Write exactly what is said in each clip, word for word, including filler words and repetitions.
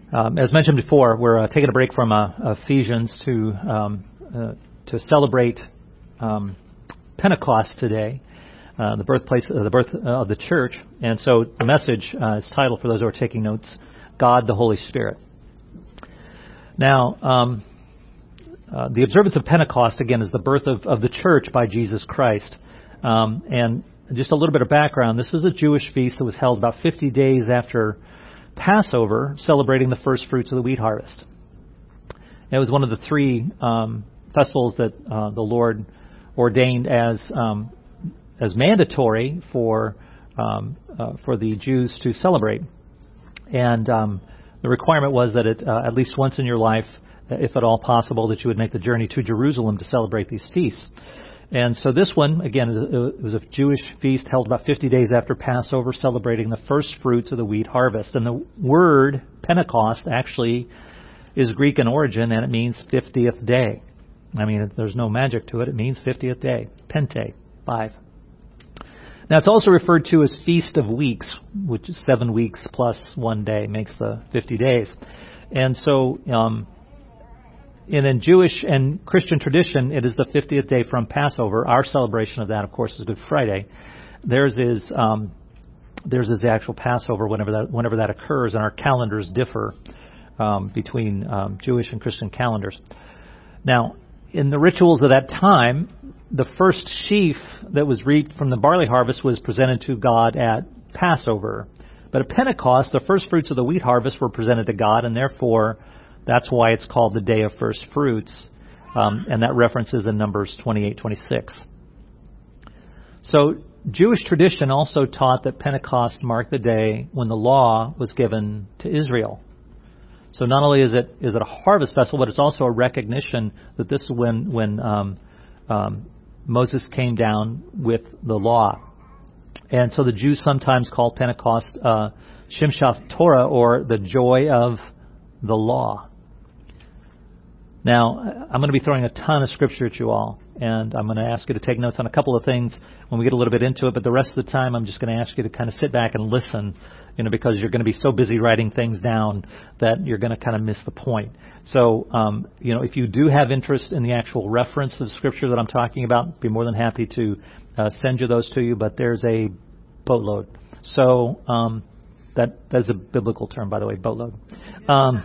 Um, as mentioned before, we're uh, taking a break from uh, Ephesians to um, uh, to celebrate um, Pentecost today, uh, the birthplace, uh, the birth uh, of the church. And so the message uh, is titled, for those who are taking notes, God the Holy Spirit. Now, um, uh, the observance of Pentecost, again, is the birth of, of the church by Jesus Christ. Um, and just a little bit of background, this was a Jewish feast that was held about fifty days after Passover, celebrating the first fruits of the wheat harvest. It was one of the three um, festivals that uh, the Lord ordained as um, as mandatory for um, uh, for the Jews to celebrate. And um, the requirement was that it, uh, at least once in your life, if at all possible, that you would make the journey to Jerusalem to celebrate these feasts. And so this one, again, it was a Jewish feast held about fifty days after Passover, celebrating the first fruits of the wheat harvest. And the word Pentecost actually is Greek in origin, and it means fiftieth day. I mean, there's no magic to it. It means fiftieth day. Pente, five. Now, it's also referred to as Feast of Weeks, which is seven weeks plus one day makes the fifty days. And so um In in Jewish and Christian tradition, it is the fiftieth day from Passover. Our celebration of that, of course, is Good Friday. Theirs is um, theirs is the actual Passover whenever that whenever that occurs, and our calendars differ um, between um, Jewish and Christian calendars. Now, in the rituals of that time, the first sheaf that was reaped from the barley harvest was presented to God at Passover. But at Pentecost, the first fruits of the wheat harvest were presented to God, and therefore that's why it's called the Day of First Fruits, um, and that references in Numbers twenty-eight twenty-six. So Jewish tradition also taught that Pentecost marked the day when the law was given to Israel. So not only is it is it a harvest festival, but it's also a recognition that this is when when um, um, Moses came down with the law. And so the Jews sometimes call Pentecost uh, Shimshat Torah, or the joy of the law. Now, I'm going to be throwing a ton of scripture at you all, and I'm going to ask you to take notes on a couple of things when we get a little bit into it, but the rest of the time I'm just going to ask you to kind of sit back and listen, you know, because you're going to be so busy writing things down that you're going to kind of miss the point. So, um, you know, if you do have interest in the actual reference of the scripture that I'm talking about, I'd be more than happy to uh, send you those to you, but there's a boatload. So, um, that that's a biblical term, by the way, boatload. Um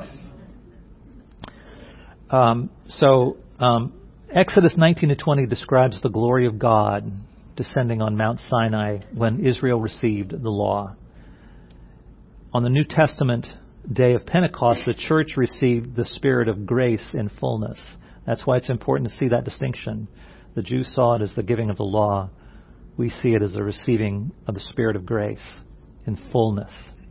Um, so um, Exodus nineteen to twenty describes the glory of God descending on Mount Sinai when Israel received the law. On the New Testament day of Pentecost, the church received the Spirit of grace in fullness. That's why it's important to see that distinction. The Jews saw it as the giving of the law. We see it as the receiving of the Spirit of grace in fullness.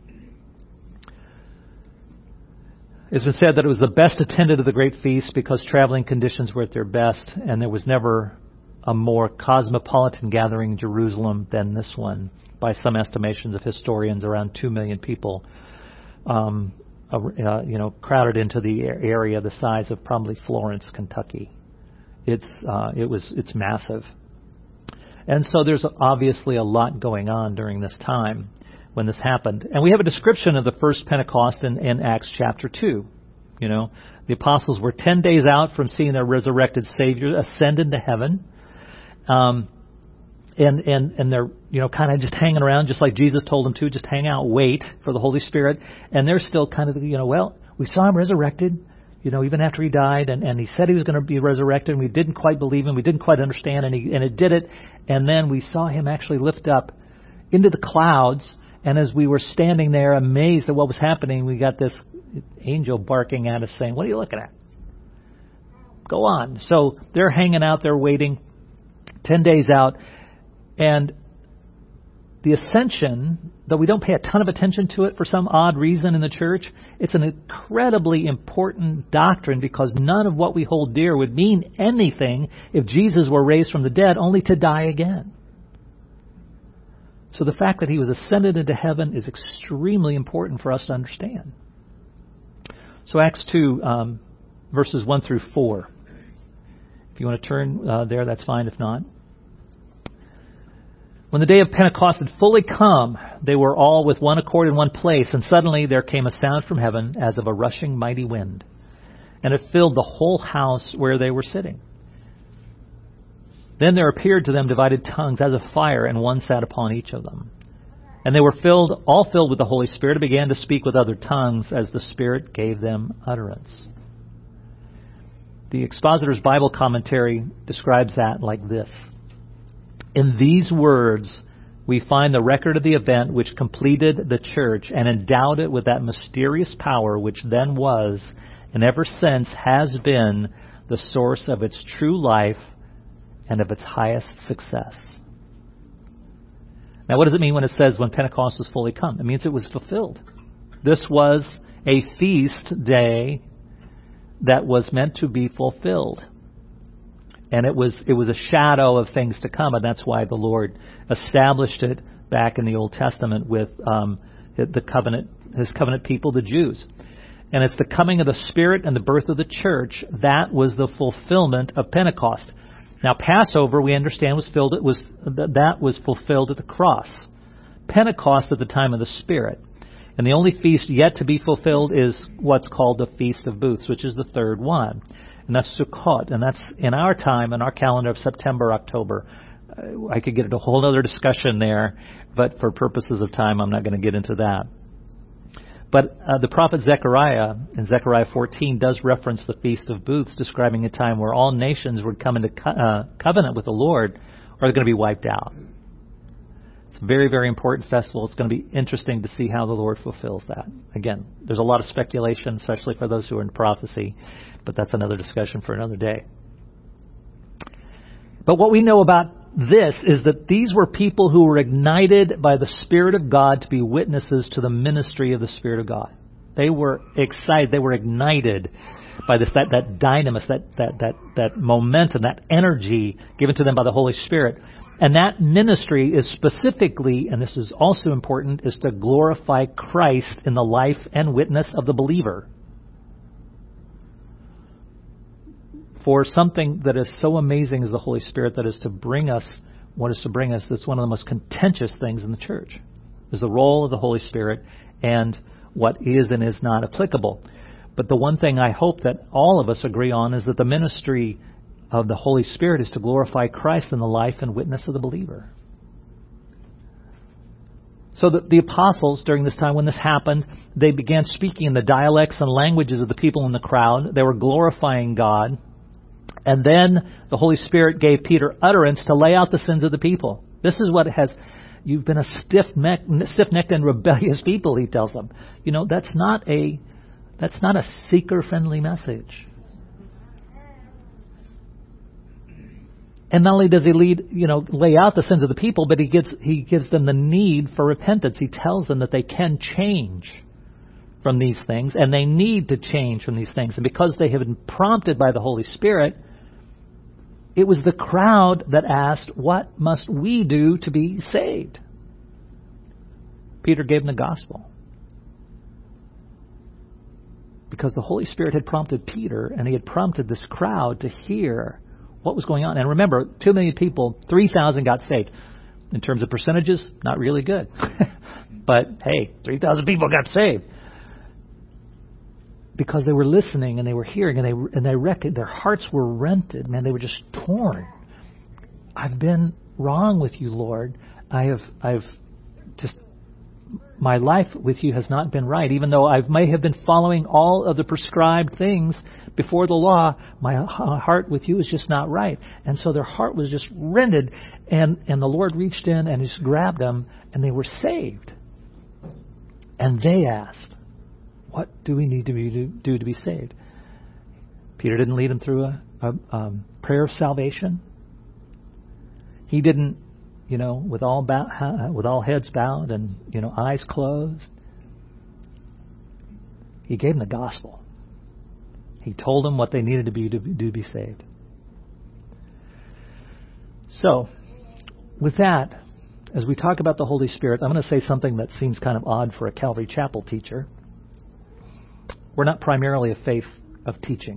It's been said that it was the best attended of the great feast because traveling conditions were at their best, and there was never a more cosmopolitan gathering in Jerusalem than this one. By some estimations of historians, around two million people, um, uh, you know, crowded into the area the size of probably Florence, Kentucky. It's uh, it was it's massive, and so there's obviously a lot going on during this time when this happened. And we have a description of the first Pentecost in, in Acts chapter two. You know, the apostles were ten days out from seeing their resurrected Savior ascend into heaven. Um, and, and, and they're, you know, kind of just hanging around, just like Jesus told them to, just hang out, wait for the Holy Spirit. And they're still kind of, you know, well, we saw him resurrected, you know, even after he died, and, and he said he was going to be resurrected, and we didn't quite believe him, we didn't quite understand, and he, and it did it. And then we saw him actually lift up into the clouds. And as we were standing there amazed at what was happening, we got this angel barking at us saying, "What are you looking at? Go on." So they're hanging out, they're waiting, ten days out. And the ascension, though we don't pay a ton of attention to it for some odd reason in the church, it's an incredibly important doctrine, because none of what we hold dear would mean anything if Jesus were raised from the dead only to die again. So the fact that he was ascended into heaven is extremely important for us to understand. So Acts two, um, verses one through four. If you want to turn uh, there, that's fine. If not. When the day of Pentecost had fully come, they were all with one accord in one place, and suddenly there came a sound from heaven as of a rushing mighty wind, and it filled the whole house where they were sitting. Then there appeared to them divided tongues as of fire, and one sat upon each of them. And they were filled, all filled with the Holy Spirit, and began to speak with other tongues as the Spirit gave them utterance. The Expositor's Bible Commentary describes that like this. In these words, we find the record of the event which completed the church and endowed it with that mysterious power which then was, and ever since has been, the source of its true life and of its highest success. Now, what does it mean when it says when Pentecost was fully come? It means it was fulfilled. This was a feast day that was meant to be fulfilled. And it was it was a shadow of things to come, and that's why the Lord established it back in the Old Testament with um, the covenant, His covenant people, the Jews. And it's the coming of the Spirit and the birth of the church that was the fulfillment of Pentecost. Now, Passover, we understand, was filled. It was that was fulfilled at the cross. Pentecost at the time of the Spirit, and the only feast yet to be fulfilled is what's called the Feast of Booths, which is the third one, and that's Sukkot, and that's in our time, in our calendar of September, October. I could get into a whole other discussion there, but for purposes of time, I'm not going to get into that. But uh, the prophet Zechariah in Zechariah fourteen does reference the Feast of Booths, describing a time where all nations would come into co- uh, covenant with the Lord, or they're going to be wiped out. It's a very, very important festival. It's going to be interesting to see how the Lord fulfills that. Again, there's a lot of speculation, especially for those who are in prophecy, but that's another discussion for another day. But what we know about this is that these were people who were ignited by the Spirit of God to be witnesses to the ministry of the Spirit of God. They were excited. They were ignited by this, that, that dynamis, that, that, that, that momentum, that energy given to them by the Holy Spirit. And that ministry is specifically, and this is also important, is to glorify Christ in the life and witness of the believer. For something that is so amazing as the Holy Spirit, that is to bring us, what is to bring us, that's one of the most contentious things in the church, is the role of the Holy Spirit and what is and is not applicable. But the one thing I hope that all of us agree on is that the ministry of the Holy Spirit is to glorify Christ in the life and witness of the believer. So that the apostles, during this time when this happened, they began speaking in the dialects and languages of the people in the crowd. They were glorifying God. And then the Holy Spirit gave Peter utterance to lay out the sins of the people. This is what has, you've been a stiff-necked, stiff-necked and rebellious people, he tells them. You know, that's not a, that's not a seeker-friendly message. And not only does he lead, you know, lay out the sins of the people, but he gives, he gives them the need for repentance. He tells them that they can change from these things, and they need to change from these things. And because they have been prompted by the Holy Spirit, it was the crowd that asked, what must we do to be saved? Peter gave them the gospel. Because the Holy Spirit had prompted Peter, and he had prompted this crowd to hear what was going on. And remember, two million people, three thousand got saved. In terms of percentages, not really good. But hey, three thousand people got saved. Because they were listening and they were hearing, and they and they reckoned, their hearts were rented. Man, they were just torn. I've been wrong with you, Lord. I have I've just my life with you has not been right. Even though I may have been following all of the prescribed things before the law, my heart with you is just not right. And so their heart was just rended, and and the Lord reached in and just grabbed them, and they were saved. And they asked, what do we need to be, do, do to be saved? Peter didn't lead them through a, a um, prayer of salvation. He didn't, you know, with all bow, with all heads bowed and, you know, eyes closed. He gave them the gospel. He told them what they needed to be to do to be saved. So, with that, as we talk about the Holy Spirit, I'm going to say something that seems kind of odd for a Calvary Chapel teacher. We're not primarily a faith of teaching.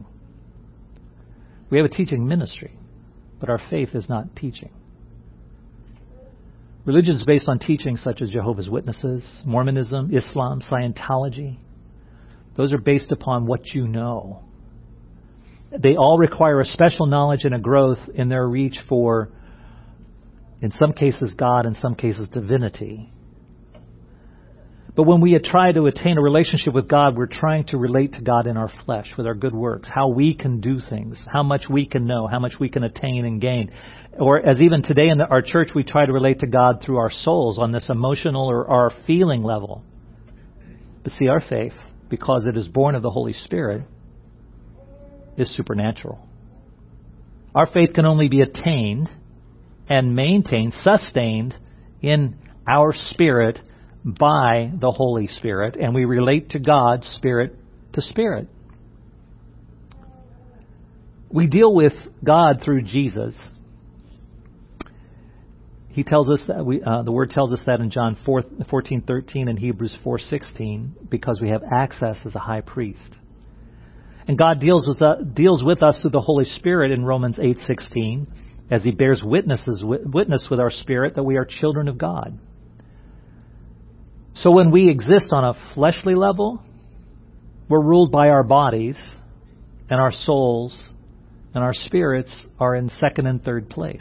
We have a teaching ministry, but our faith is not teaching. Religions based on teachings such as Jehovah's Witnesses, Mormonism, Islam, Scientology, those are based upon what you know. They all require a special knowledge and a growth in their reach for, in some cases, God, in some cases, divinity. But when we try to attain a relationship with God, we're trying to relate to God in our flesh with our good works, how we can do things, how much we can know, how much we can attain and gain. Or as even today in the, our church, we try to relate to God through our souls on this emotional or our feeling level. But see, our faith, because it is born of the Holy Spirit, is supernatural. Our faith can only be attained and maintained, sustained in our spirit by the Holy Spirit, and we relate to God spirit to spirit. We deal with God through Jesus. He tells us that we, uh, the Word tells us that in John fourteen thirteen and Hebrews four sixteen, because we have access as a high priest. And God deals with uh, deals with us through the Holy Spirit in Romans eight sixteen, as He bears witnesses witness with our spirit that we are children of God. So when we exist on a fleshly level, we're ruled by our bodies, and our souls and our spirits are in second and third place.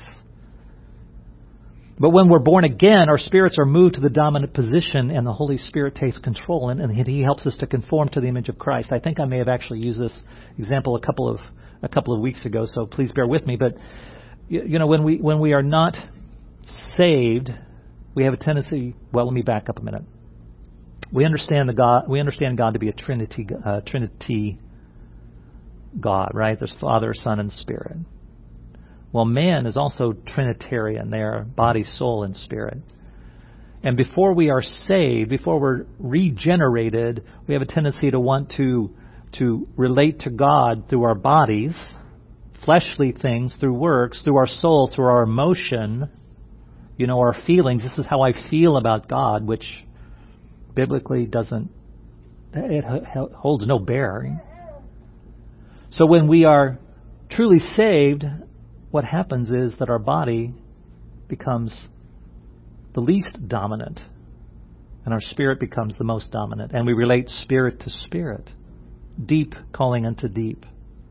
But when we're born again, our spirits are moved to the dominant position, and the Holy Spirit takes control, and, and He helps us to conform to the image of Christ. I think I may have actually used this example a couple of a couple of weeks ago, so please bear with me. But you, you know, when we when we are not saved, we have a tendency. Well, let me back up a minute. We understand the God. We understand God to be a Trinity, uh, Trinity God, right? There's Father, Son, and Spirit. Well, man is also Trinitarian. They are body, soul, and spirit. And before we are saved, before we're regenerated, we have a tendency to want to to relate to God through our bodies, fleshly things, through works, through our soul, through our emotion, you know, our feelings. This is how I feel about God, which biblically doesn't, it holds no bearing. So when we are truly saved, what happens is that our body becomes the least dominant, and our spirit becomes the most dominant, and we relate spirit to spirit, deep calling unto deep.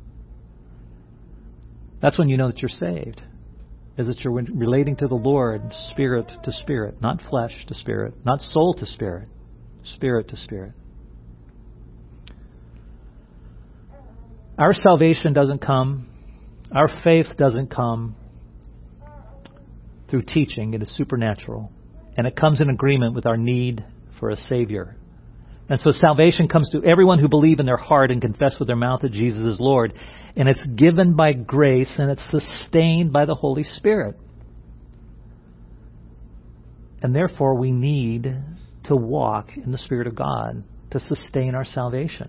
That's when you know that you're saved, is that you're relating to the Lord spirit to spirit, not flesh to spirit, not soul to spirit, spirit to spirit. Our salvation doesn't come, our faith doesn't come through teaching. It is supernatural. And it comes in agreement with our need for a Savior. And so salvation comes to everyone who believe in their heart and confess with their mouth that Jesus is Lord. And it's given by grace, and it's sustained by the Holy Spirit. And therefore we need to walk in the Spirit of God to sustain our salvation.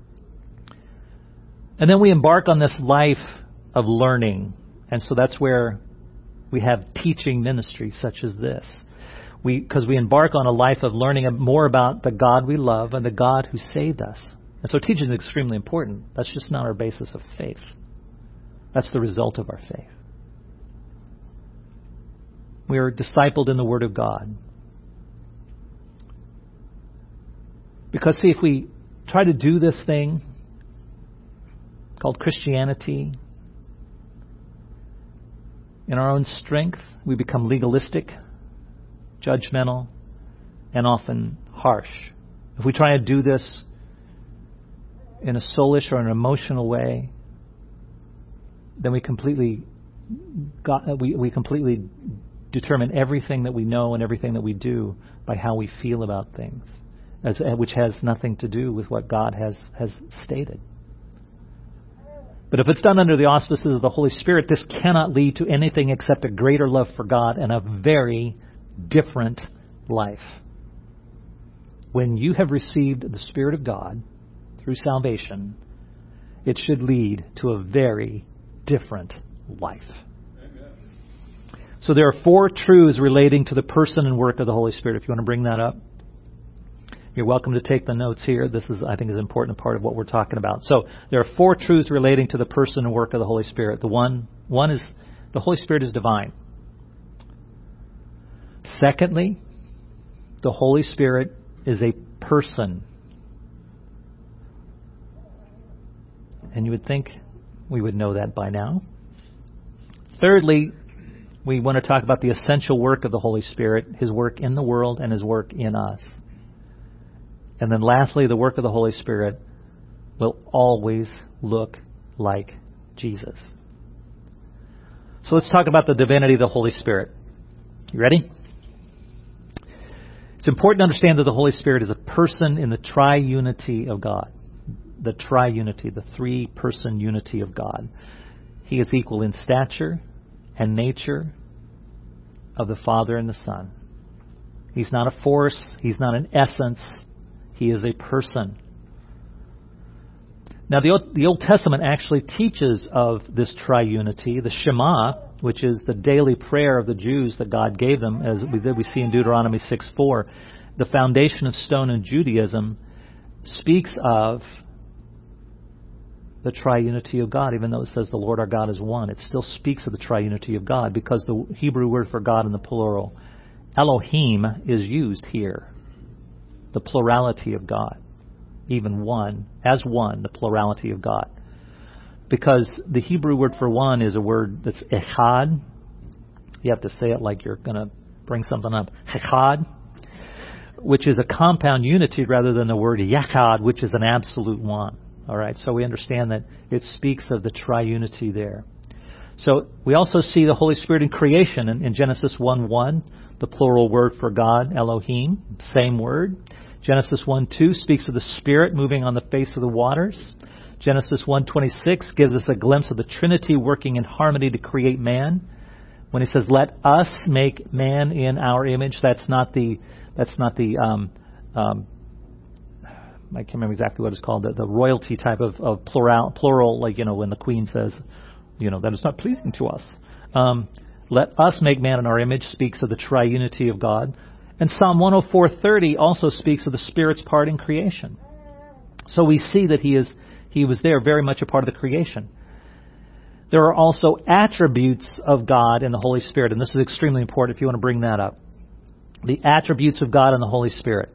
And then we embark on this life of learning. And so that's where we have teaching ministry such as this. We, because we embark on a life of learning more about the God we love and the God who saved us. And so teaching is extremely important. That's just not our basis of faith. That's the result of our faith. We are discipled in the Word of God. Because, see, if we try to do this thing called Christianity in our own strength, we become legalistic, judgmental, and often harsh. If we try to do this in a soulish or an emotional way, then we completely got, we, we completely determine everything that we know and everything that we do by how we feel about things, as, which has nothing to do with what God has, has stated. But if it's done under the auspices of the Holy Spirit, this cannot lead to anything except a greater love for God and a very different life. When you have received the Spirit of God through salvation, it should lead to a very different life. Amen. So there are four truths relating to the person and work of the Holy Spirit. If you want to bring that up, you're welcome to take the notes here. This is, I think, is an important part of what we're talking about. So there are four truths relating to the person and work of the Holy Spirit. The one, one is the Holy Spirit is divine. Secondly, the Holy Spirit is a person. And you would think we would know that by now. Thirdly, we want to talk about the essential work of the Holy Spirit, His work in the world and His work in us. And then lastly, the work of the Holy Spirit will always look like Jesus. So let's talk about the divinity of the Holy Spirit. You ready? It's important to understand that the Holy Spirit is a person in the triunity of God. The triunity, the three-person unity of God. He is equal in stature and nature of the Father and the Son. He's not a force. He's not an essence. He is a person. Now, the Old, the Old Testament actually teaches of this triunity. The Shema, which is the daily prayer of the Jews that God gave them, as we, we see in Deuteronomy six four, the foundation of stone in Judaism, speaks of the triunity of God. Even though it says the Lord our God is one, it still speaks of the triunity of God because the Hebrew word for God in the plural, Elohim, is used here. The plurality of God. Even one, as one, the plurality of God. Because the Hebrew word for one is a word that's echad. You have to say it like you're going to bring something up. Echad, which is a compound unity rather than the word yachad, which is an absolute one. All right, so we understand that it speaks of the triunity there. So we also see the Holy Spirit in creation in, in Genesis one one, the plural word for God, Elohim, same word. Genesis one two speaks of the Spirit moving on the face of the waters. Genesis one twenty-six gives us a glimpse of the Trinity working in harmony to create man. When he says, "Let us make man in our image," that's not the that's not the um, um, I can't remember exactly what it's called, the, the royalty type of, of plural, plural, like, you know, when the Queen says, you know, that is not pleasing to us. Um, Let us make man in our image speaks of the triunity of God. And Psalm one oh four thirty also speaks of the Spirit's part in creation. So we see that he is he was there very much a part of the creation. There are also attributes of God in the Holy Spirit, and this is extremely important if you want to bring that up. The attributes of God in the Holy Spirit.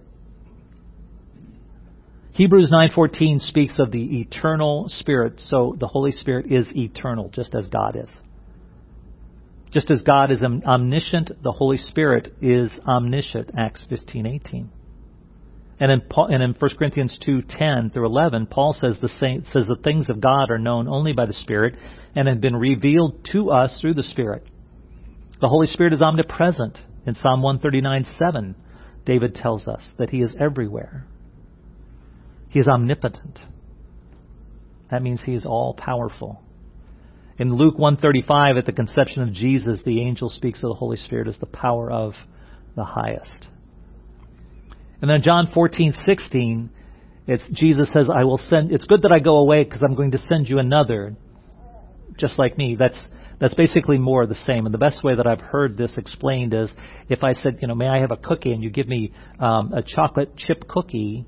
Hebrews nine fourteen speaks of the eternal Spirit, so the Holy Spirit is eternal, just as God is. Just as God is omniscient, the Holy Spirit is omniscient, Acts fifteen eighteen. And in, and in First Corinthians two ten through eleven, Paul says the same, says the things of God are known only by the Spirit and have been revealed to us through the Spirit. The Holy Spirit is omnipresent. In Psalm one thirty-nine seven, David tells us that He is everywhere. He is omnipotent. That means He is all-powerful. In Luke one thirty-five, at the conception of Jesus, the angel speaks of the Holy Spirit as the power of the highest. And then John fourteen sixteen, it's Jesus says, "I will send. It's good that I go away because I'm going to send you another, just like me." That's that's basically more of the same. And the best way that I've heard this explained is if I said, you know, may I have a cookie, and you give me um, a chocolate chip cookie,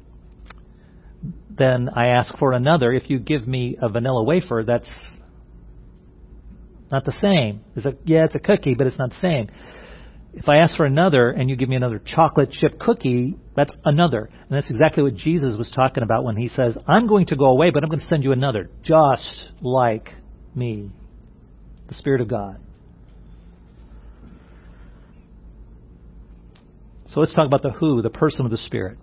then I ask for another. If you give me a vanilla wafer, that's not the same. It's a, yeah, it's a cookie, but it's not the same. If I ask for another and you give me another chocolate chip cookie, that's another. And that's exactly what Jesus was talking about when He says, I'm going to go away, but I'm going to send you another, just like me, the Spirit of God. So let's talk about the who, the person of the Spirit.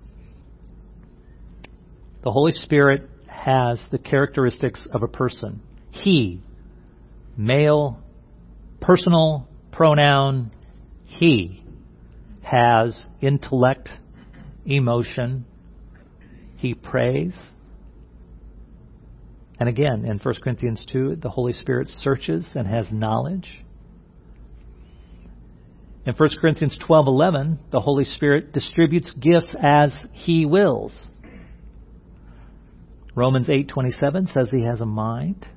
The Holy Spirit has the characteristics of a person. He, male, personal pronoun, He has intellect, emotion. He prays. And again, in First Corinthians two, the Holy Spirit searches and has knowledge. In First Corinthians twelve eleven, the Holy Spirit distributes gifts as He wills. Romans eight twenty-seven says He has a mind.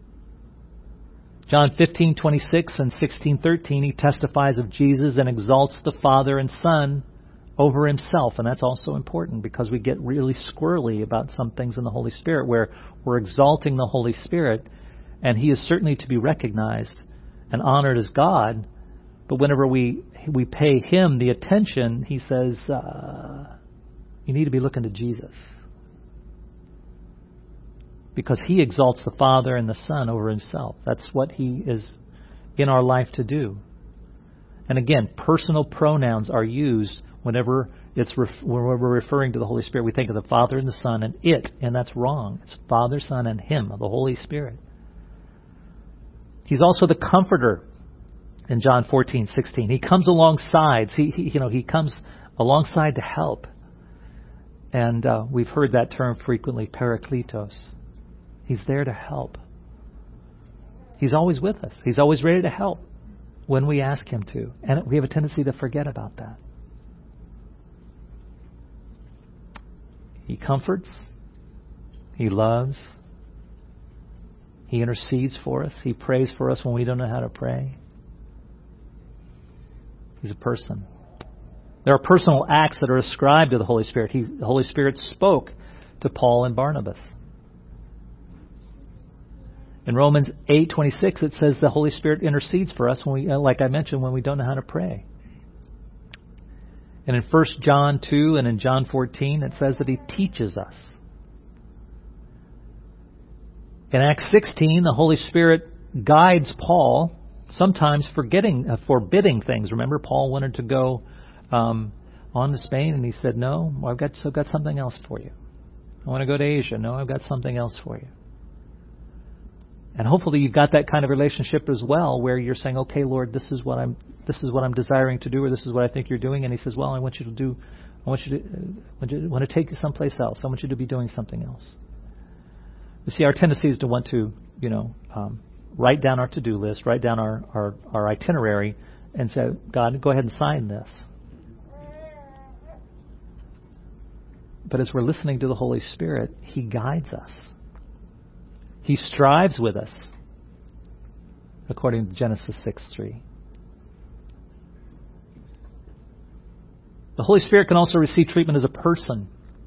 John fifteen twenty-six and sixteen thirteen, He testifies of Jesus and exalts the Father and Son over Himself. And that's also important because we get really squirrely about some things in the Holy Spirit where we're exalting the Holy Spirit, and He is certainly to be recognized and honored as God. But whenever we we pay Him the attention, He says, uh, you need to be looking to Jesus. Because He exalts the Father and the Son over Himself. That's what He is in our life to do. And again, personal pronouns are used whenever it's ref- when we're referring to the Holy Spirit. We think of the Father and the Son and it, and that's wrong. It's Father, Son, and Him, the Holy Spirit. He's also the Comforter in John fourteen sixteen. He comes alongside. He, he, you know, He comes alongside to help. And uh, we've heard that term frequently, Parakletos. He's there to help. He's always with us. He's always ready to help when we ask Him to. And we have a tendency to forget about that. He comforts. He loves. He intercedes for us. He prays for us when we don't know how to pray. He's a person. There are personal acts that are ascribed to the Holy Spirit. He, the Holy Spirit spoke to Paul and Barnabas. In Romans eight twenty-six, it says the Holy Spirit intercedes for us, when we, like I mentioned, when we don't know how to pray. And in First John two and in John fourteen, it says that He teaches us. In Acts sixteen, the Holy Spirit guides Paul, sometimes forgetting, uh, forbidding things. Remember, Paul wanted to go um, on to Spain, and he said, no, I've got, I've got something else for you. I want to go to Asia. No, I've got something else for you. And hopefully you've got that kind of relationship as well, where you're saying, okay, Lord, this is what I'm this is what I'm desiring to do, or this is what I think you're doing. And He says, well, I want you to do, I want you to, I want, you to, I want to take you someplace else. I want you to be doing something else. You see, our tendency is to want to, you know, um, write down our to-do list, write down our, our, our itinerary, and say, God, go ahead and sign this. But as we're listening to the Holy Spirit, He guides us. He strives with us, according to Genesis six three. The Holy Spirit can also receive treatment as a person.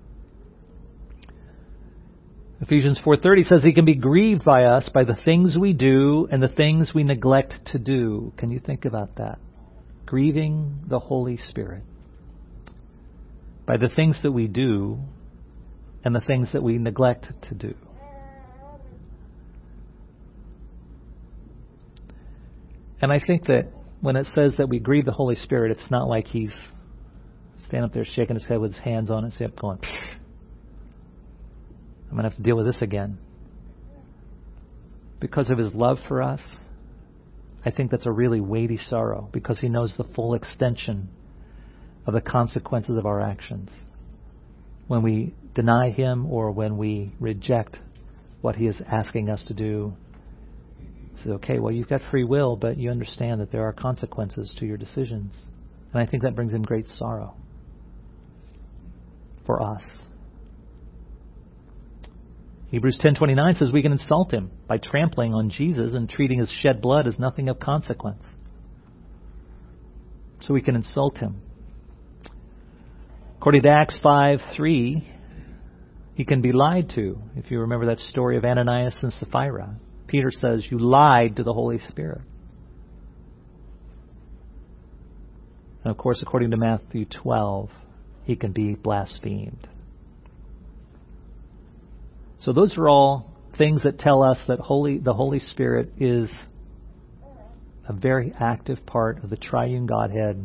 Ephesians four thirty says He can be grieved by us by the things we do and the things we neglect to do. Can you think about that? Grieving the Holy Spirit by the things that we do and the things that we neglect to do. And I think that when it says that we grieve the Holy Spirit, it's not like He's standing up there shaking His head with His hands on His hip going, I'm going to have to deal with this again. Because of His love for us, I think that's a really weighty sorrow, because He knows the full extension of the consequences of our actions. When we deny Him or when we reject what He is asking us to do, He says, okay, well, you've got free will, but you understand that there are consequences to your decisions. And I think that brings Him great sorrow for us. Hebrews ten twenty-nine says we can insult Him by trampling on Jesus and treating His shed blood as nothing of consequence. So we can insult Him. According to Acts five three, He can be lied to. If you remember that story of Ananias and Sapphira, Peter says, you lied to the Holy Spirit. And of course, according to Matthew twelve, He can be blasphemed. So those are all things that tell us that Holy, the Holy Spirit is a very active part of the triune Godhead,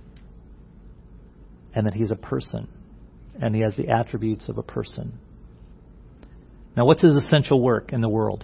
and that He's a person, and He has the attributes of a person. Now, what's His essential work in the world?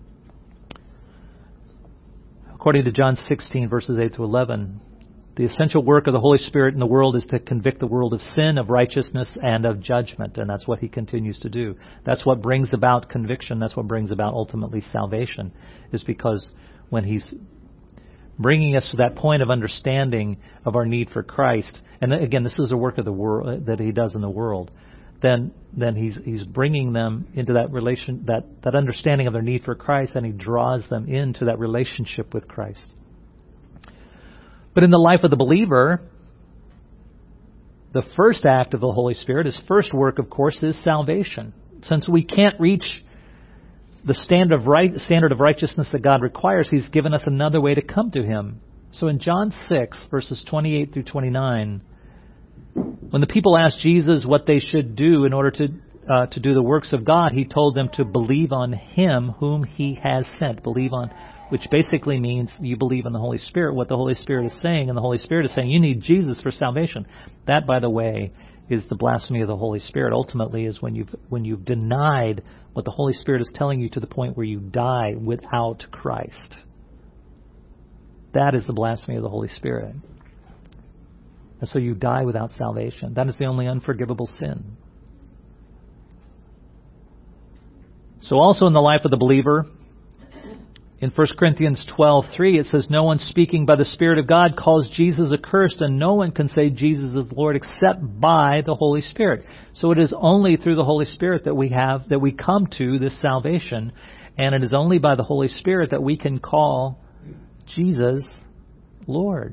According to John sixteen, verses eight to eleven, the essential work of the Holy Spirit in the world is to convict the world of sin, of righteousness, and of judgment. And that's what He continues to do. That's what brings about conviction. That's what brings about ultimately salvation, is because when He's bringing us to that point of understanding of our need for Christ, and again, this is a work of the world that He does in the world, then then He's He's bringing them into that relation, that, that understanding of their need for Christ, and He draws them into that relationship with Christ. But in the life of the believer, the first act of the Holy Spirit, His first work, of course, is salvation. Since we can't reach the standard of right, standard of righteousness that God requires, He's given us another way to come to Him. So in John six, verses twenty-eight through twenty-nine, when the people asked Jesus what they should do in order to uh, to do the works of God, he told them to believe on him whom he has sent. Believe on, which basically means you believe in the Holy Spirit, what the Holy Spirit is saying, and the Holy Spirit is saying you need Jesus for salvation. That, by the way, is the blasphemy of the Holy Spirit. Ultimately, is when you've when you've denied what the Holy Spirit is telling you to the point where you die without Christ. That is the blasphemy of the Holy Spirit. And so you die without salvation. That is the only unforgivable sin. So also in the life of the believer, in First Corinthians twelve three, it says, no one speaking by the Spirit of God calls Jesus accursed, and no one can say Jesus is Lord except by the Holy Spirit. So it is only through the Holy Spirit that we have, that we come to this salvation, and it is only by the Holy Spirit that we can call Jesus Lord.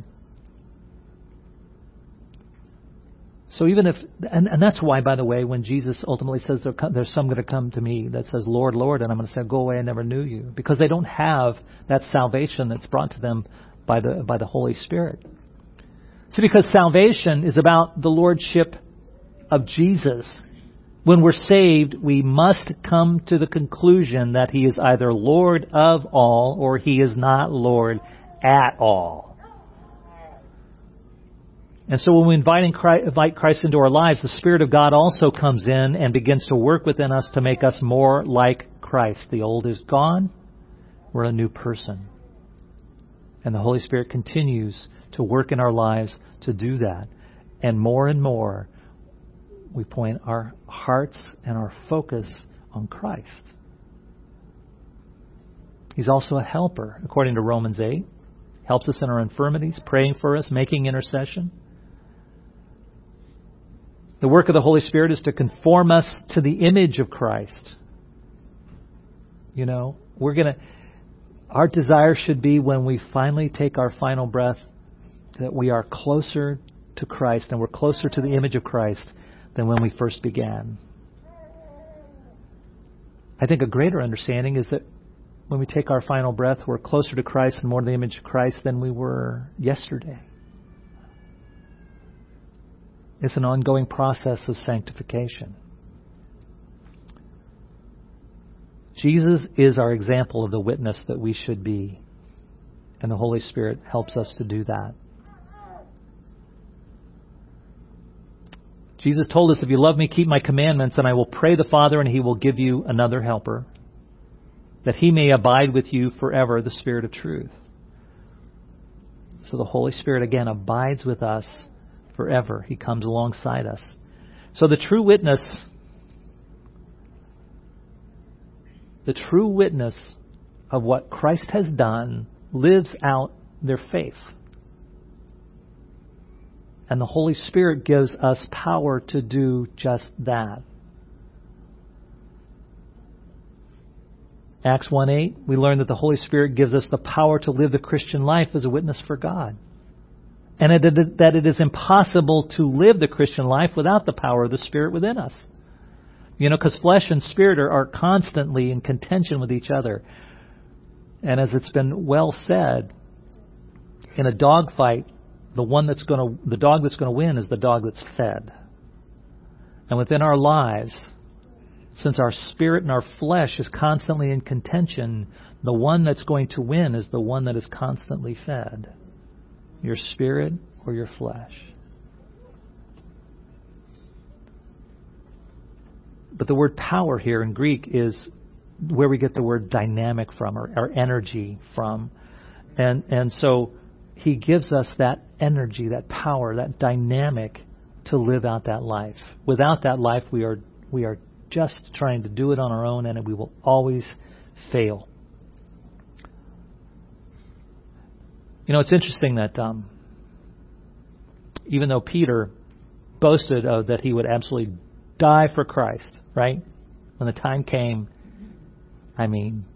So even if, and, and that's why, by the way, when Jesus ultimately says there's some going to come to me that says, Lord, Lord, and I'm going to say, go away, I never knew you. Because they don't have that salvation that's brought to them by the by the Holy Spirit. See, because salvation is about the lordship of Jesus. When we're saved, we must come to the conclusion that he is either Lord of all or he is not Lord at all. And so when we invite Christ into our lives, the Spirit of God also comes in and begins to work within us to make us more like Christ. The old is gone. We're a new person. And the Holy Spirit continues to work in our lives to do that. And more and more, we point our hearts and our focus on Christ. He's also a helper, according to Romans eight. Helps us in our infirmities, praying for us, making intercession. The work of the Holy Spirit is to conform us to the image of Christ. You know, we're going to, our desire should be when we finally take our final breath that we are closer to Christ and we're closer to the image of Christ than when we first began. I think a greater understanding is that when we take our final breath, we're closer to Christ and more to the image of Christ than we were yesterday. It's an ongoing process of sanctification. Jesus is our example of the witness that we should be, and the Holy Spirit helps us to do that. Jesus told us, if you love me, keep my commandments, and I will pray the Father, and he will give you another helper, that he may abide with you forever, the Spirit of truth. So the Holy Spirit, again, abides with us forever. He comes alongside us. So the true witness, the true witness of what Christ has done lives out their faith. And the Holy Spirit gives us power to do just that. Acts one eight, we learn that the Holy Spirit gives us the power to live the Christian life as a witness for God. And it, that it is impossible to live the Christian life without the power of the Spirit within us. You know, because flesh and spirit are, are constantly in contention with each other. And as it's been well said, in a dog fight, the one that's going to, the dog that's going to win is the dog that's fed. And within our lives, since our spirit and our flesh is constantly in contention, the one that's going to win is the one that is constantly fed. Your spirit or your flesh. But the word power here in Greek is where we get the word dynamic from, or, or energy from. And and so he gives us that energy, that power, that dynamic to live out that life. Without that life, we are we are just trying to do it on our own, and we will always fail. You know, it's interesting that um, even though Peter boasted uh, that he would absolutely die for Christ, right? When the time came, I mean,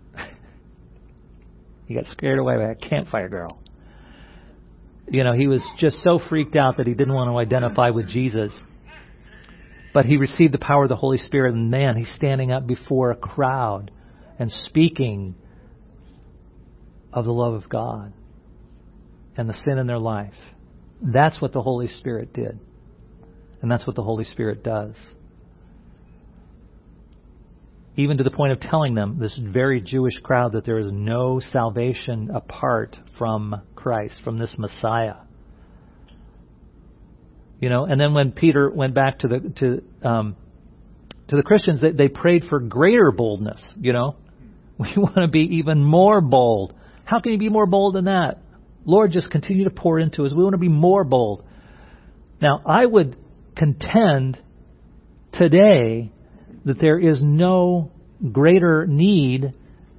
he got scared away by a campfire girl. You know, he was just so freaked out that he didn't want to identify with Jesus. But he received the power of the Holy Spirit, and man, he's standing up before a crowd and speaking of the love of God. and the sin in their life. That's what the Holy Spirit did. And that's what the Holy Spirit does. Even to the point of telling them, this very Jewish crowd, that there is no salvation apart from Christ, from this Messiah. You know, and then when Peter went back to the to um, to the Christians, they, they prayed for greater boldness. You know, we want to be even more bold. How can you be more bold than that? Lord, just continue to pour into us. We want to be more bold. Now, I would contend today that there is no greater need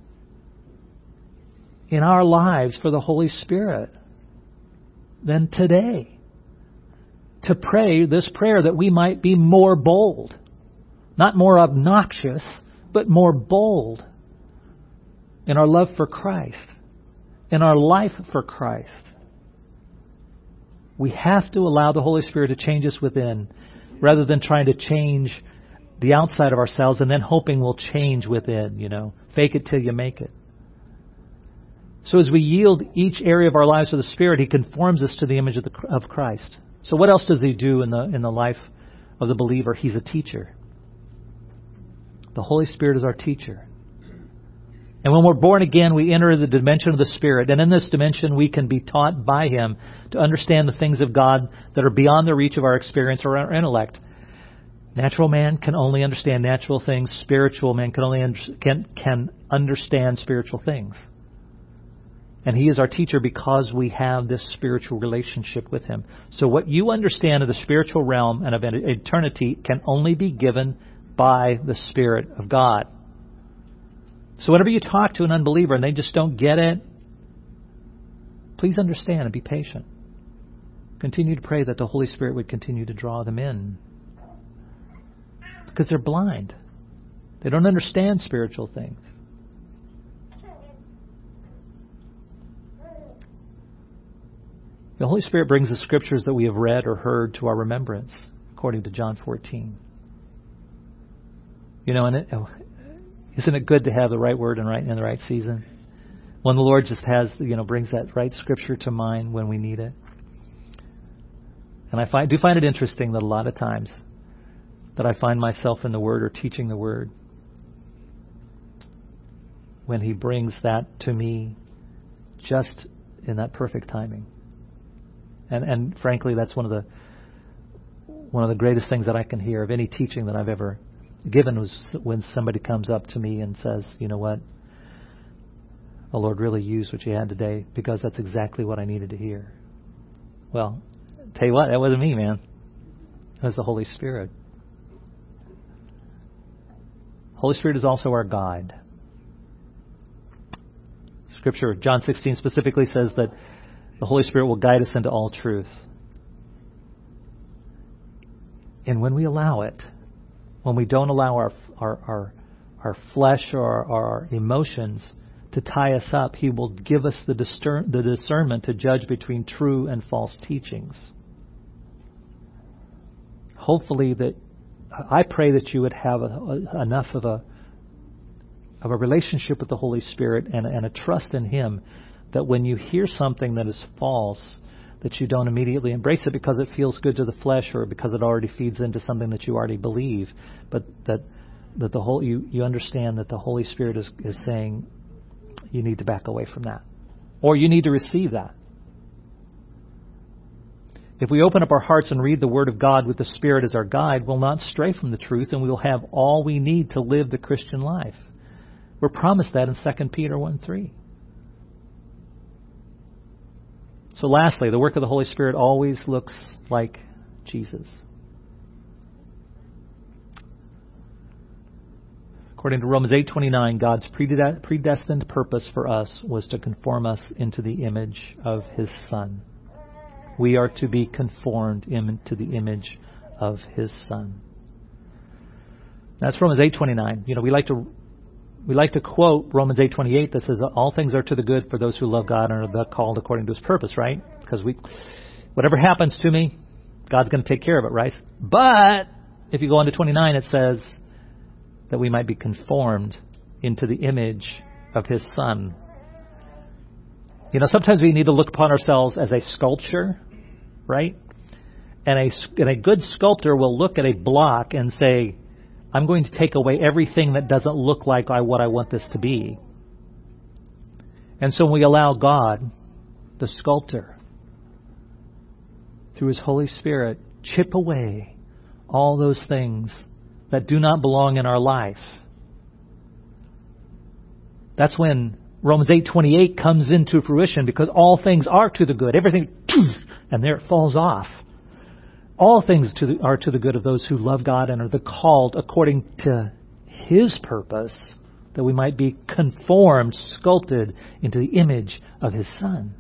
in our lives for the Holy Spirit than today. To pray this prayer that we might be more bold. Not more obnoxious, but more bold in our love for Christ, in our life for Christ. We have to allow the Holy Spirit to change us within, rather than trying to change the outside of ourselves and then hoping we'll change within, you know. Fake it till you make it. So as we yield each area of our lives to the Spirit, He conforms us to the image of, the, of Christ. So what else does He do in the in the life of the believer? He's a teacher. The Holy Spirit is our teacher. And when we're born again, we enter the dimension of the Spirit. And in this dimension, we can be taught by Him to understand the things of God that are beyond the reach of our experience or our intellect. Natural man can only understand natural things. Spiritual man can only under, can can understand spiritual things. And He is our teacher because we have this spiritual relationship with Him. So what you understand of the spiritual realm and of eternity can only be given by the Spirit of God. So whenever you talk to an unbeliever and they just don't get it, please understand and be patient. Continue to pray that the Holy Spirit would continue to draw them in. Because they're blind. They don't understand spiritual things. The Holy Spirit brings the scriptures that we have read or heard to our remembrance, according to John fourteen. You know, and it, isn't it good to have the right word and right in the right season? When the Lord just has, you know, brings that right scripture to mind when we need it. And I find, do find it interesting that a lot of times that I find myself in the Word or teaching the Word when He brings that to me just in that perfect timing. And and frankly, that's one of the one of the greatest things that I can hear of any teaching that I've ever given was when somebody comes up to me and says, you know what, the Lord really used what you had today because that's exactly what I needed to hear. Well, tell you what, that wasn't me, man. It was the Holy Spirit. Holy Spirit is also our guide. Scripture, John sixteen specifically says that the Holy Spirit will guide us into all truth. And when we allow it, when we don't allow our our our, our flesh or our, our emotions to tie us up, He will give us the, discern, the discernment to judge between true and false teachings. Hopefully that, I pray that you would have a, a, enough of a of a relationship with the Holy Spirit and, and a trust in Him that when you hear something that is false, that you don't immediately embrace it because it feels good to the flesh or because it already feeds into something that you already believe, but that that the whole you, you understand that the Holy Spirit is, is saying you need to back away from that, or you need to receive that. If we open up our hearts and read the Word of God with the Spirit as our guide, we'll not stray from the truth, and we will have all we need to live the Christian life. We're promised that in Second Peter one three. So lastly, the work of the Holy Spirit always looks like Jesus. According to Romans eight twenty-nine, God's predestined purpose for us was to conform us into the image of His Son. We are to be conformed into the image of His Son. That's Romans eight twenty-nine. You know, we like to we like to quote Romans eight twenty-eight that says, "All things are to the good for those who love God and are called according to His purpose," right? Because we, whatever happens to me, God's going to take care of it, right? But if you go on to twenty-nine, it says that we might be conformed into the image of His Son. You know, sometimes we need to look upon ourselves as a sculpture, right? And a, and a good sculptor will look at a block and say, I'm going to take away everything that doesn't look like I, what I want this to be. And so we allow God, the sculptor, through His Holy Spirit, chip away all those things that do not belong in our life. That's when Romans eight twenty-eight comes into fruition, because all things are to the good. Everything, and there it falls off. All things to the, are to the good of those who love God and are the called according to His purpose, that we might be conformed, sculpted into the image of His Son.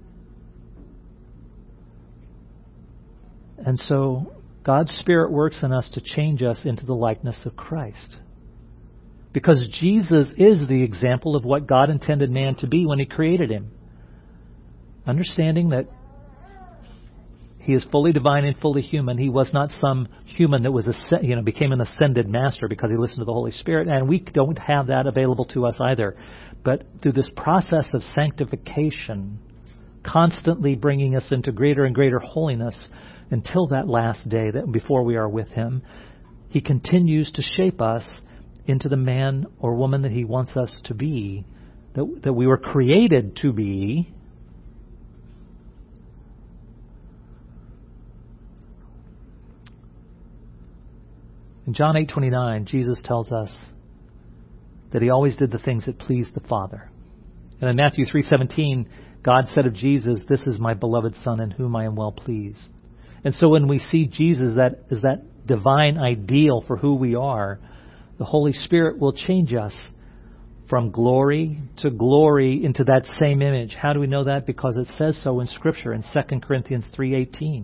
And so God's Spirit works in us to change us into the likeness of Christ. Because Jesus is the example of what God intended man to be when He created him. Understanding that He is fully divine and fully human. He was not some human that was a, you know became an ascended master because he listened to the Holy Spirit, and we don't have that available to us either. But through this process of sanctification, constantly bringing us into greater and greater holiness until that last day, that before we are with Him, He continues to shape us into the man or woman that He wants us to be, that, that we were created to be. In John eight twenty-nine, Jesus tells us that He always did the things that pleased the Father. And in Matthew three seventeen, God said of Jesus, "This is my beloved Son in whom I am well pleased." And so when we see Jesus that as that divine ideal for who we are, the Holy Spirit will change us from glory to glory into that same image. How do we know that? Because it says so in Scripture in Second Corinthians three eighteen.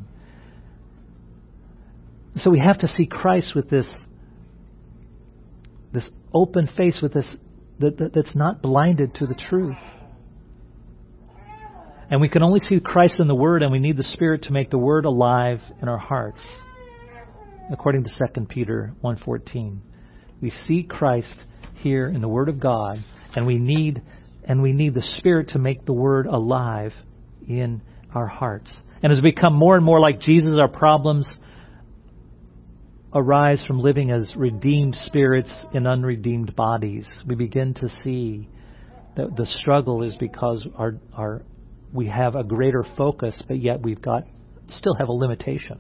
So we have to see Christ with this, this open face, with this that, that, that's not blinded to the truth. And we can only see Christ in the Word, and we need the Spirit to make the Word alive in our hearts. According to Second Peter one fourteen. We see Christ here in the Word of God, and we need and we need the Spirit to make the Word alive in our hearts. And as we become more and more like Jesus, our problems arise from living as redeemed spirits in unredeemed bodies. We begin to see that the struggle is because our our we have a greater focus, but yet we've got still have a limitation.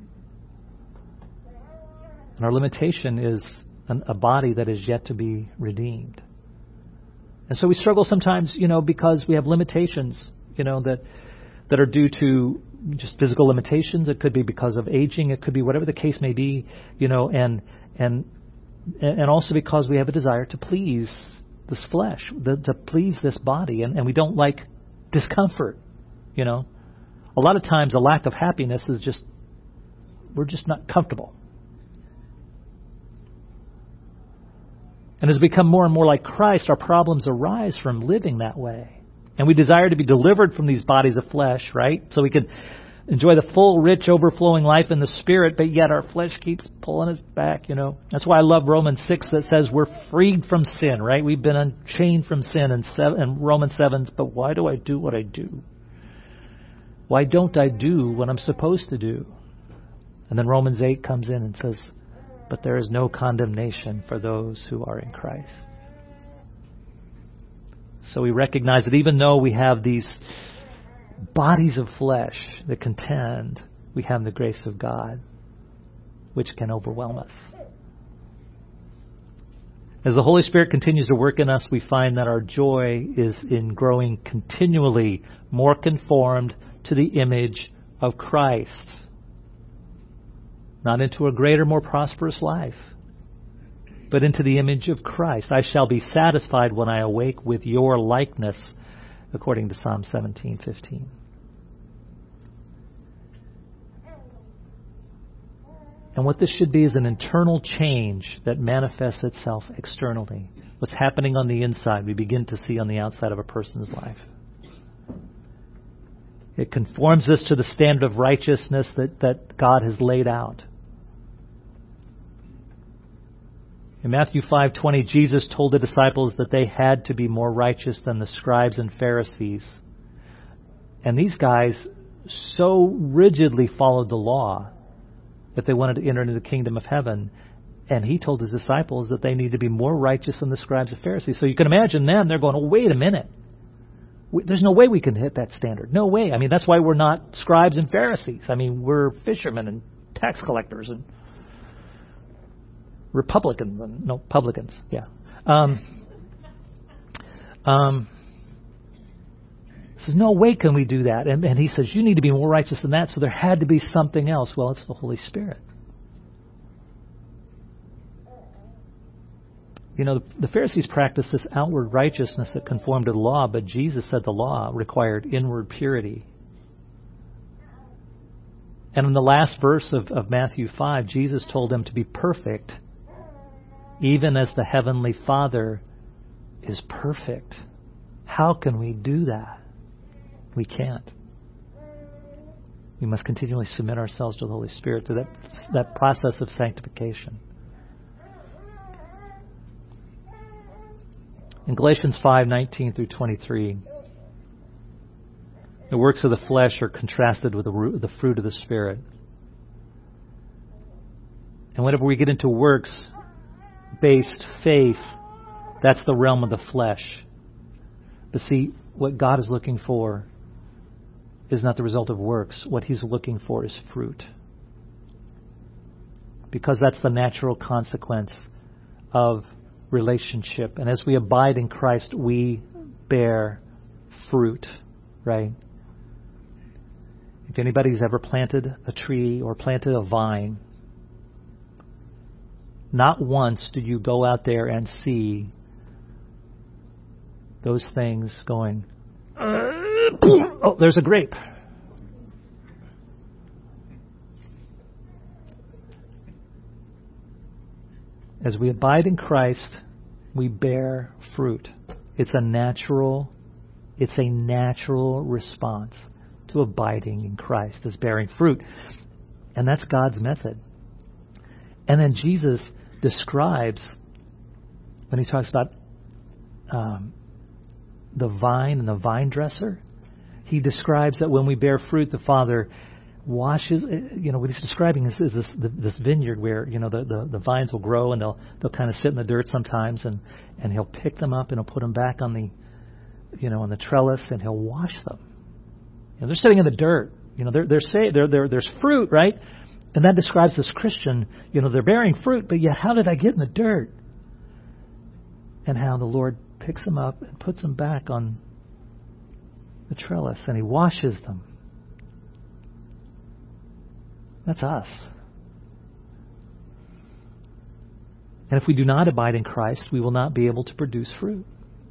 And our limitation is an, a body that is yet to be redeemed. And so we struggle sometimes, you know, because we have limitations, you know, that that are due to just physical limitations. It could be because of aging. It could be whatever the case may be, you know, and and and also because we have a desire to please this flesh, the, to please this body, and, and we don't like discomfort, you know. A lot of times a lack of happiness is just, we're just not comfortable. And as we become more and more like Christ, our problems arise from living that way. And we desire to be delivered from these bodies of flesh, right? So we can enjoy the full, rich, overflowing life in the Spirit, but yet our flesh keeps pulling us back, you know. That's why I love Romans six that says we're freed from sin, right? We've been unchained from sin, and, seven, and Romans seven, but why do I do what I do? Why don't I do what I'm supposed to do? And then Romans eight comes in and says, but there is no condemnation for those who are in Christ. So we recognize that even though we have these bodies of flesh that contend, we have the grace of God, which can overwhelm us. As the Holy Spirit continues to work in us, we find that our joy is in growing continually more conformed to the image of Christ. Not into a greater, more prosperous life, but into the image of Christ. I shall be satisfied when I awake with your likeness, according to Psalm seventeen fifteen. And what this should be is an internal change that manifests itself externally. What's happening on the inside, we begin to see on the outside of a person's life. It conforms us to the standard of righteousness that, that God has laid out. In Matthew five twenty, Jesus told the disciples that they had to be more righteous than the scribes and Pharisees. And these guys so rigidly followed the law that they wanted to enter into the kingdom of heaven. And he told his disciples that they need to be more righteous than the scribes and Pharisees. So you can imagine them, they're going, oh, wait a minute. There's no way we can hit that standard. No way. I mean, that's why we're not scribes and Pharisees. I mean, we're fishermen and tax collectors and Republicans. And, no, publicans. Yeah. Um, um, says, no way can we do that. And, and he says, you need to be more righteous than that. So there had to be something else. Well, it's the Holy Spirit. You know, the Pharisees practiced this outward righteousness that conformed to the law, but Jesus said the law required inward purity. And in the last verse of, of Matthew five, Jesus told them to be perfect, even as the Heavenly Father is perfect. How can we do that? We can't. We must continually submit ourselves to the Holy Spirit, to that, that process of sanctification. In Galatians five nineteen through twenty-three, the works of the flesh are contrasted with the, root, the fruit of the Spirit. And whenever we get into works-based faith, that's the realm of the flesh. But see, what God is looking for is not the result of works. What He's looking for is fruit. Because that's the natural consequence of relationship. And as we abide in Christ, we bear fruit, right? If anybody's ever planted a tree or planted a vine, not once do you go out there and see those things going, oh, there's a grape. As we abide in Christ, we bear fruit. It's a natural, it's a natural response to abiding in Christ, is bearing fruit. And that's God's method. And then Jesus describes, when he talks about um, the vine and the vine dresser, he describes that when we bear fruit, the Father washes, you know, what he's describing is, is this this vineyard where, you know, the, the, the vines will grow and they'll they'll kind of sit in the dirt sometimes, and, and he'll pick them up and he'll put them back on the, you know, on the trellis, and he'll wash them. You know, they're sitting in the dirt. You know, they're they're say they're, they're there's fruit, right? And that describes this Christian. You know, they're bearing fruit, but yet how did I get in the dirt? And how the Lord picks them up and puts them back on the trellis, and He washes them. That's us. And if we do not abide in Christ, we will not be able to produce fruit.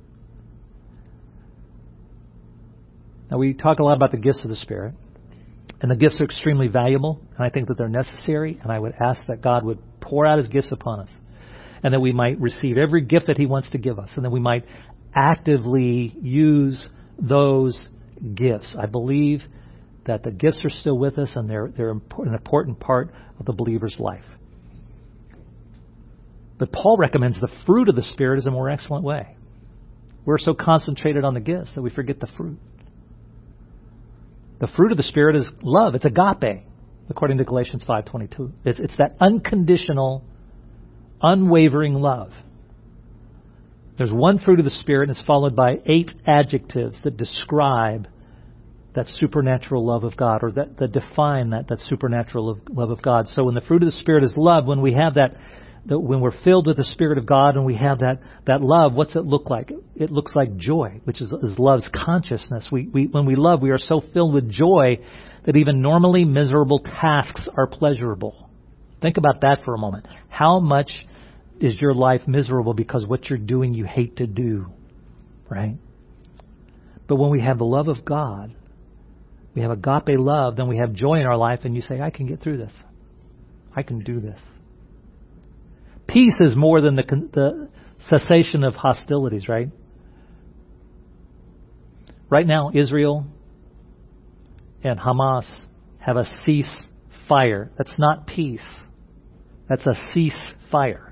Now, we talk a lot about the gifts of the Spirit. And the gifts are extremely valuable. And I think that they're necessary. And I would ask that God would pour out His gifts upon us. And that we might receive every gift that He wants to give us. And that we might actively use those gifts. I believe that the gifts are still with us, and they're they're an important part of the believer's life. But Paul recommends the fruit of the Spirit is a more excellent way. We're so concentrated on the gifts that we forget the fruit. The fruit of the Spirit is love. It's agape, according to Galatians five twenty-two. It's, it's that unconditional, unwavering love. There's one fruit of the Spirit, and it's followed by eight adjectives that describe that supernatural love of God, or that, that define that, that supernatural love of God. So when the fruit of the Spirit is love, when we have that, that, when we're filled with the Spirit of God and we have that, that love, what's it look like? It looks like joy, which is, is love's consciousness. We, we, when we love, we are so filled with joy that even normally miserable tasks are pleasurable. Think about that for a moment. How much is your life miserable because what you're doing you hate to do, right? But when we have the love of God, we have agape love, then we have joy in our life, and you say, I can get through this. I can do this. Peace is more than the, the cessation of hostilities, right? Right now, Israel and Hamas have a ceasefire. That's not peace. That's a ceasefire.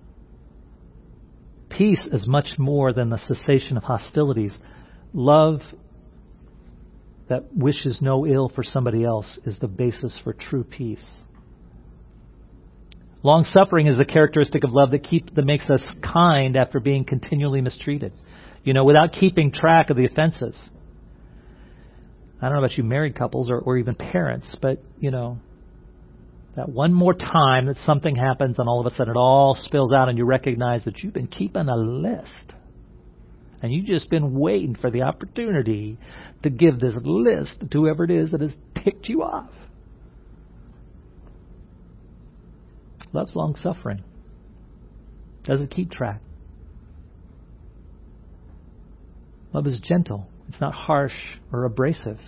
Peace is much more than the cessation of hostilities. Love that wishes no ill for somebody else is the basis for true peace. Long-suffering is the characteristic of love that keep that makes us kind after being continually mistreated. You know, without keeping track of the offenses. I don't know about you married couples or, or even parents, but, you know, that one more time that something happens and all of a sudden it all spills out and you recognize that you've been keeping a list. And you've just been waiting for the opportunity to give this list to whoever it is that has ticked you off. Love's long-suffering. Doesn't keep track. Love is gentle. It's not harsh or abrasive.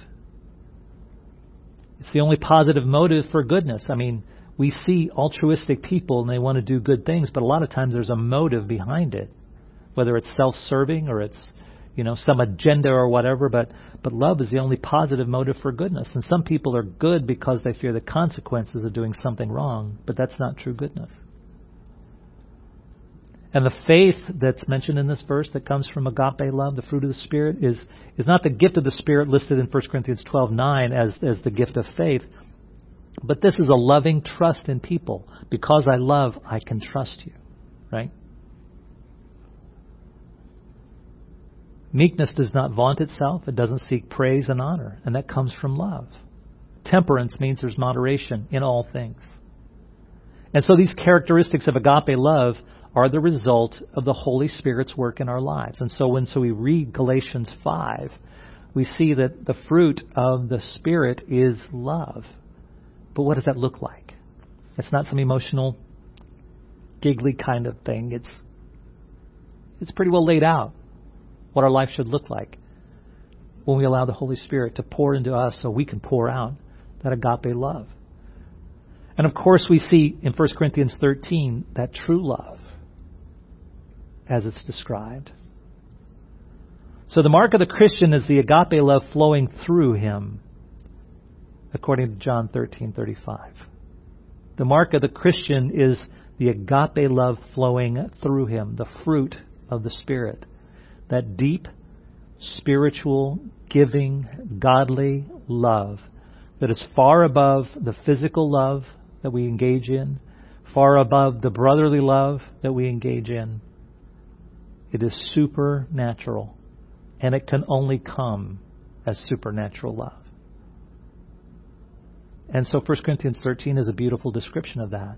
It's the only positive motive for goodness. I mean, we see altruistic people and they want to do good things, but a lot of times there's a motive behind it, whether it's self-serving or it's, you know, some agenda or whatever, but, but love is the only positive motive for goodness. And some people are good because they fear the consequences of doing something wrong, but that's not true goodness. And the faith that's mentioned in this verse that comes from agape love, the fruit of the Spirit, is, is not the gift of the Spirit listed in First Corinthians twelve nine as, as the gift of faith, but this is a loving trust in people. Because I love, I can trust you, right? Meekness does not vaunt itself. It doesn't seek praise and honor, and that comes from love. Temperance means there's moderation in all things. And so these characteristics of agape love are the result of the Holy Spirit's work in our lives. And so when so we read Galatians five, we see that the fruit of the Spirit is love. But what does that look like? It's not some emotional, giggly kind of thing. It's it's pretty well laid out what our life should look like when we allow the Holy Spirit to pour into us so we can pour out that agape love. And of course we see in First Corinthians thirteen that true love as it's described. So the mark of the Christian is the agape love flowing through him, according to John thirteen thirty-five. The mark of the Christian is the agape love flowing through him, the fruit of the Spirit. That deep, spiritual, giving, godly love that is far above the physical love that we engage in, far above the brotherly love that we engage in. It is supernatural, and it can only come as supernatural love. And so First Corinthians thirteen is a beautiful description of that.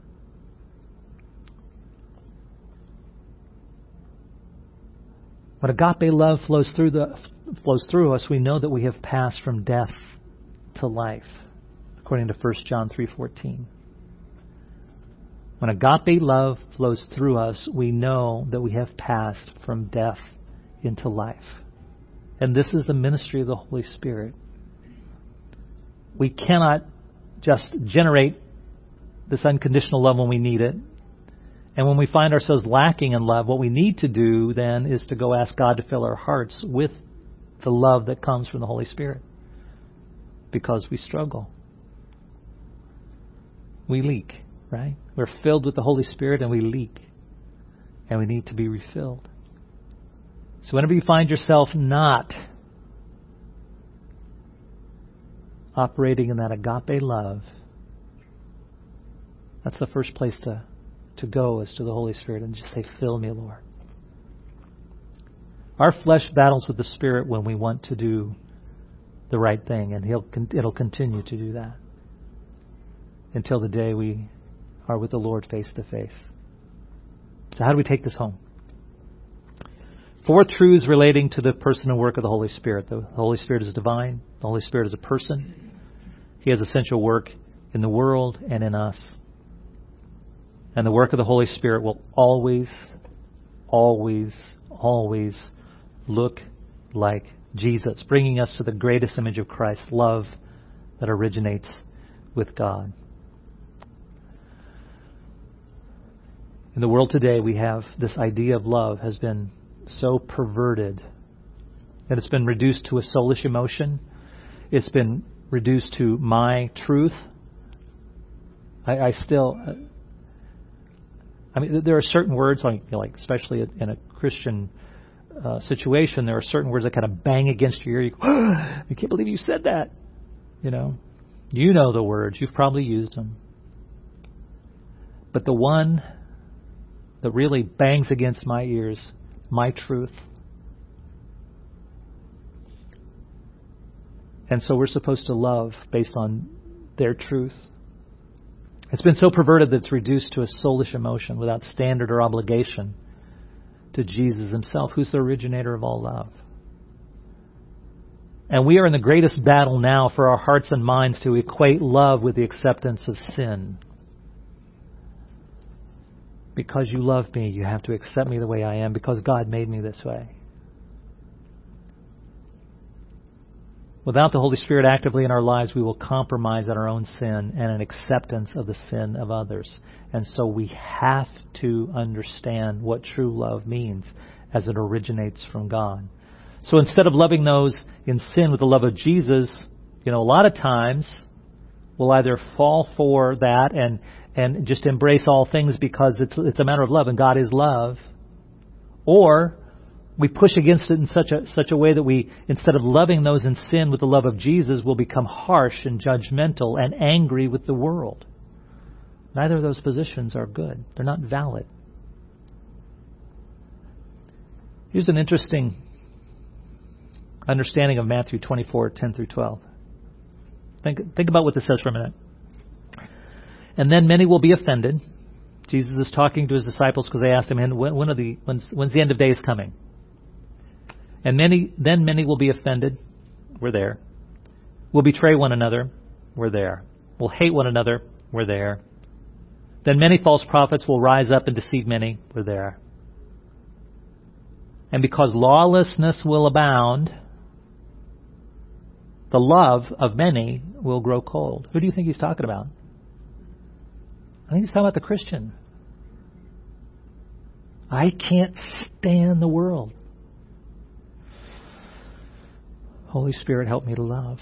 When agape love flows through the flows through us, we know that we have passed from death to life, according to First John three fourteen. When agape love flows through us, we know that we have passed from death into life. And this is the ministry of the Holy Spirit. We cannot just generate this unconditional love when we need it. And when we find ourselves lacking in love, what we need to do then is to go ask God to fill our hearts with the love that comes from the Holy Spirit. Because we struggle. We leak, right? We're filled with the Holy Spirit and we leak. And we need to be refilled. So whenever you find yourself not operating in that agape love, that's the first place to, to go is to the Holy Spirit and just say, fill me, Lord. Our flesh battles with the Spirit when we want to do the right thing, and he'll it'll continue to do that until the day we are with the Lord face to face. So how do we take this home? Four truths relating to the person and work of the Holy Spirit. The Holy Spirit is divine. The Holy Spirit is a person. He has essential work in the world and in us. And the work of the Holy Spirit will always, always, always look like Jesus, bringing us to the greatest image of Christ, love that originates with God. In the world today, we have this idea of love has been so perverted that it's been reduced to a soulish emotion. It's been reduced to my truth. I, I still, I mean, there are certain words, like, you know, like especially in a Christian uh, situation, there are certain words that kind of bang against your ear. You go, oh, I can't believe you said that. You know, you know the words. You've probably used them. But the one that really bangs against my ears, my truth. And so we're supposed to love based on their truth. It's been so perverted that it's reduced to a soulish emotion without standard or obligation to Jesus himself, who's the originator of all love. And we are in the greatest battle now for our hearts and minds to equate love with the acceptance of sin. Because you love me, you have to accept me the way I am, because God made me this way. Without the Holy Spirit actively in our lives, we will compromise on our own sin and an acceptance of the sin of others. And so we have to understand what true love means as it originates from God. So instead of loving those in sin with the love of Jesus, you know, a lot of times we'll either fall for that and and just embrace all things because it's it's a matter of love and God is love, or we push against it in such a such a way that we, instead of loving those in sin with the love of Jesus, will become harsh and judgmental and angry with the world. Neither of those positions are good. They're not valid. Here's an interesting understanding of Matthew twenty-four, ten through twelve. Think, think about what this says for a minute. And then many will be offended. Jesus is talking to his disciples because they asked him, when, when are the, when's, when's the end of days coming? And many, then many will be offended. We're there. Will betray one another. We're there. Will hate one another. We're there. Then many false prophets will rise up and deceive many. We're there. And because lawlessness will abound, the love of many will grow cold. Who do you think he's talking about? I think he's talking about the Christian. I can't stand the world. Holy Spirit, help me to love.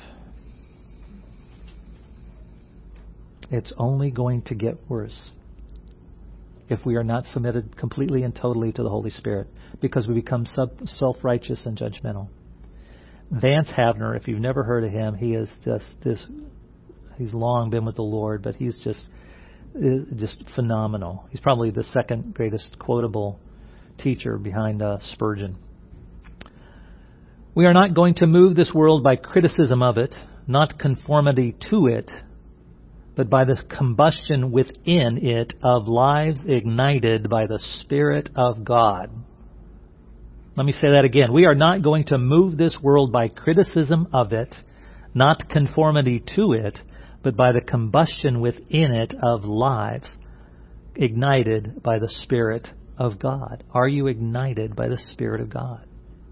It's only going to get worse if we are not submitted completely and totally to the Holy Spirit, because we become self-righteous and judgmental. Vance Havner, if you've never heard of him, he is just this. He's long been with the Lord, but he's just just phenomenal. He's probably the second greatest quotable teacher behind uh, Spurgeon. We are not going to move this world by criticism of it, not conformity to it, but by the combustion within it of lives ignited by the Spirit of God. Let me say that again. We are not going to move this world by criticism of it, not conformity to it, but by the combustion within it of lives ignited by the Spirit of God. Are you ignited by the Spirit of God?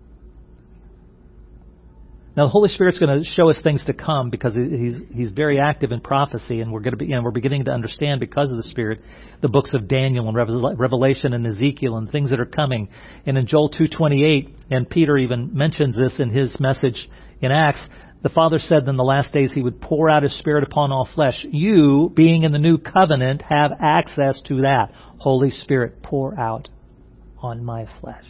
Now, the Holy Spirit's going to show us things to come because he's he's very active in prophecy, and we're going to be, you know, we're beginning to understand because of the Spirit the books of Daniel and Revelation and Ezekiel and things that are coming. And in Joel two twenty-eight, and Peter even mentions this in his message in Acts, the Father said in the last days he would pour out his Spirit upon all flesh. You, being in the new covenant, have access to that. Holy Spirit, pour out on my flesh.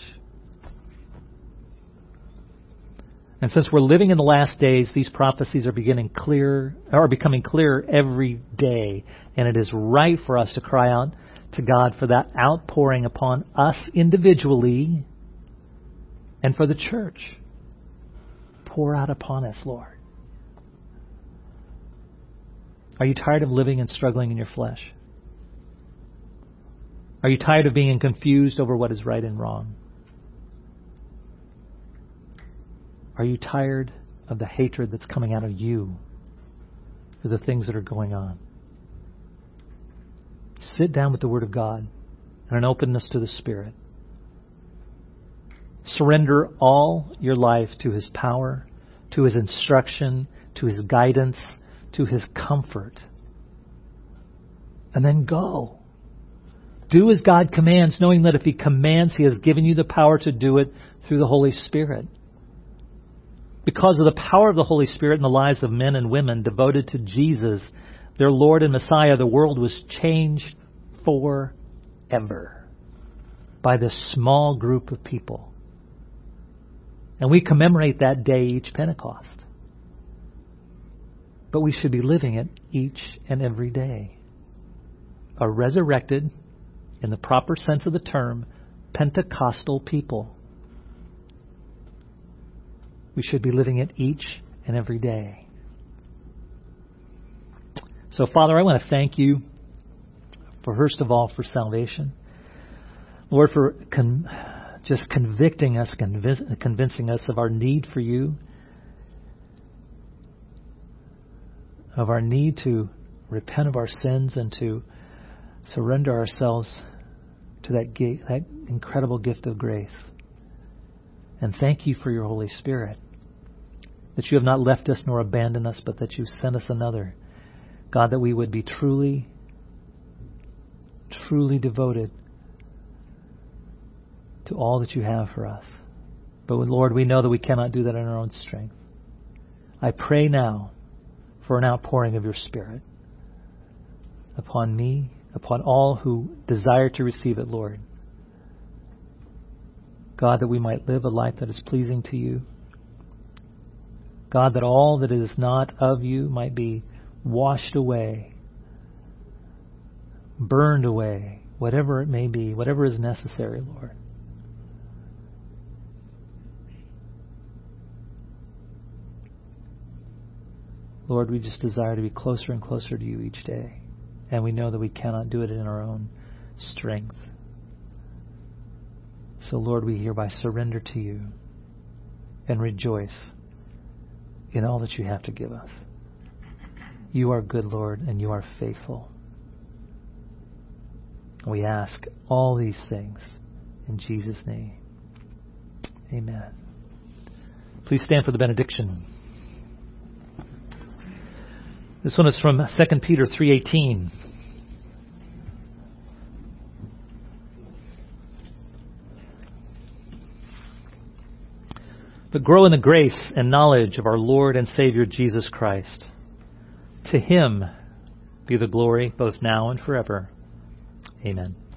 And since we're living in the last days, these prophecies are beginning clear, are becoming clearer every day. And it is right for us to cry out to God for that outpouring upon us individually and for the church. Pour out upon us, Lord. Are you tired of living and struggling in your flesh? Are you tired of being confused over what is right and wrong? Are you tired of the hatred that's coming out of you for the things that are going on? Sit down with the Word of God and an openness to the Spirit. Surrender all your life to His power, to His instruction, to His guidance, to His comfort. And then go. Do as God commands, knowing that if He commands, He has given you the power to do it through the Holy Spirit. Because of the power of the Holy Spirit in the lives of men and women devoted to Jesus, their Lord and Messiah, the world was changed forever by this small group of people And we commemorate that day each Pentecost. But we should be living it each and every day. A resurrected, in the proper sense of the term, Pentecostal people. We should be living it each and every day. So, Father, I want to thank you for, first of all, for salvation. Lord, for con- just convicting us, convinc- convincing us of our need for you, of our need to repent of our sins and to surrender ourselves to that, ga- that incredible gift of grace. And thank you for your Holy Spirit, that you have not left us nor abandoned us, but that you sent us another. God, that we would be truly, truly devoted to all that you have for us. But Lord, we know that we cannot do that in our own strength. I pray now for an outpouring of your Spirit upon me, upon all who desire to receive it, Lord. God, that we might live a life that is pleasing to you. God, that all that is not of you might be washed away, burned away, whatever it may be, whatever is necessary, Lord. Lord, we just desire to be closer and closer to you each day. And we know that we cannot do it in our own strength. So, Lord, we hereby surrender to you and rejoice in all that you have to give us. You are good, Lord, and you are faithful. We ask all these things in Jesus' name. Amen. Please stand for the benediction. This one is from Second Peter three eighteen. But grow in the grace and knowledge of our Lord and Savior Jesus Christ. To him be the glory both now and forever. Amen.